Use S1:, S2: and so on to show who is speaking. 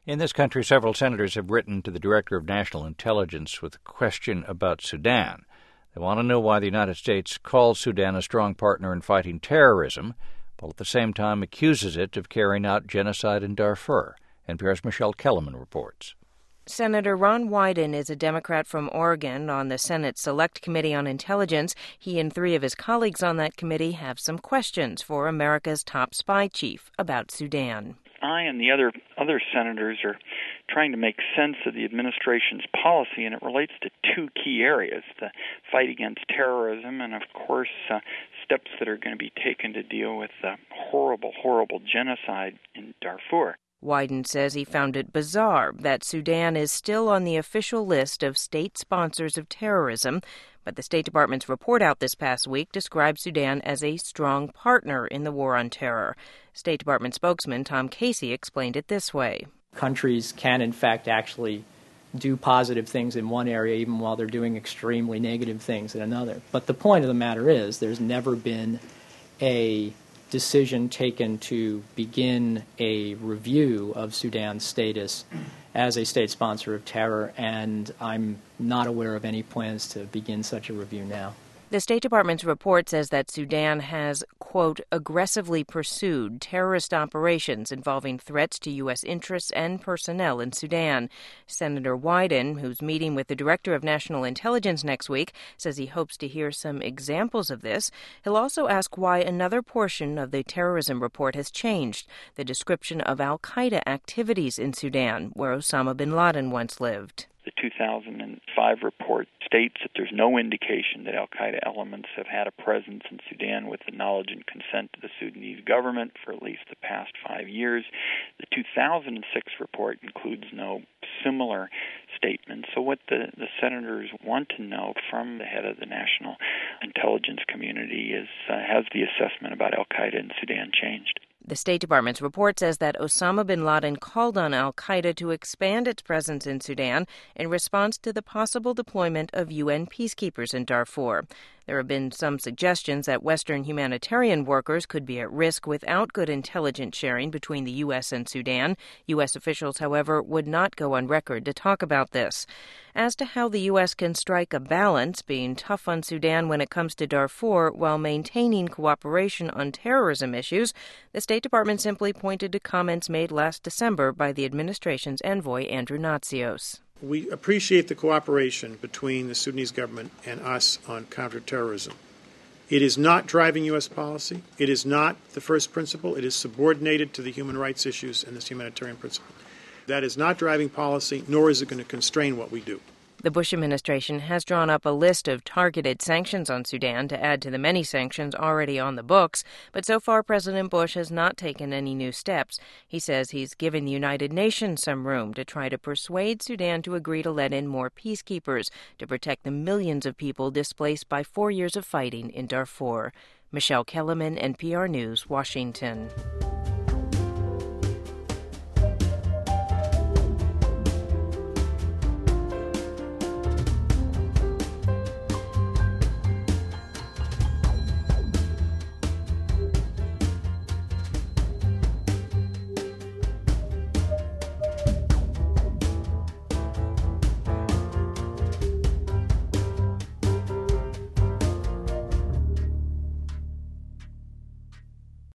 S1: In this country, several senators have written to the Director of National Intelligence with a question about Sudan. They want to know why the United States calls Sudan a strong partner in fighting terrorism, while at the same time accuses it of carrying out genocide in Darfur. NPR's Michelle Kellerman reports.
S2: Senator Ron Wyden is a Democrat from Oregon on the Senate Select Committee on Intelligence. He and three of his colleagues on that committee have some questions for America's top spy chief about Sudan.
S3: I and the other senators are trying to make sense of the administration's policy, and it relates to two key areas: the fight against terrorism and, of course, steps that are going to be taken to deal with the horrible, horrible genocide in Darfur.
S2: Wyden says he found it bizarre that Sudan is still on the official list of state sponsors of terrorism, but the State Department's report out this past week described Sudan as a strong partner in the war on terror. State Department spokesman Tom Casey explained it this way.
S4: Countries can, in fact, actually do positive things in one area even while they're doing extremely negative things in another. But the point of the matter is there's never been a decision taken to begin a review of Sudan's status as a state sponsor of terror, and I'm not aware of any plans to begin such a review now.
S2: The State Department's report says that Sudan has, quote, aggressively pursued terrorist operations involving threats to U.S. interests and personnel in Sudan. Senator Wyden, who's meeting with the Director of National Intelligence next week, says he hopes to hear some examples of this. He'll also ask why another portion of the terrorism report has changed, the description of al-Qaeda activities in Sudan, where Osama bin Laden once lived.
S3: The 2005 report states that there's no indication that al-Qaeda elements have had a presence in Sudan with the knowledge and consent of the Sudanese government for at least the past 5 years. The 2006 report includes no similar statement. So what the senators want to know from the head of the national intelligence community is, has the assessment about al-Qaeda in Sudan changed?
S2: The State Department's report says that Osama bin Laden called on al-Qaeda to expand its presence in Sudan in response to the possible deployment of UN peacekeepers in Darfur. There have been some suggestions that Western humanitarian workers could be at risk without good intelligence sharing between the U.S. and Sudan. U.S. officials, however, would not go on record to talk about this. As to how the U.S. can strike a balance, being tough on Sudan when it comes to Darfur while maintaining cooperation on terrorism issues, the State Department simply pointed to comments made last December by the administration's envoy, Andrew Natsios.
S5: We appreciate the cooperation between the Sudanese government and us on counterterrorism. It is not driving U.S. policy. It is not the first principle. It is subordinated to the human rights issues and this humanitarian principle. That is not driving policy, nor is it going to constrain what we do.
S2: The Bush administration has drawn up a list of targeted sanctions on Sudan to add to the many sanctions already on the books, but so far President Bush has not taken any new steps. He says he's given the United Nations some room to try to persuade Sudan to agree to let in more peacekeepers to protect the millions of people displaced by 4 years of fighting in Darfur. Michelle Kellerman, NPR News, Washington.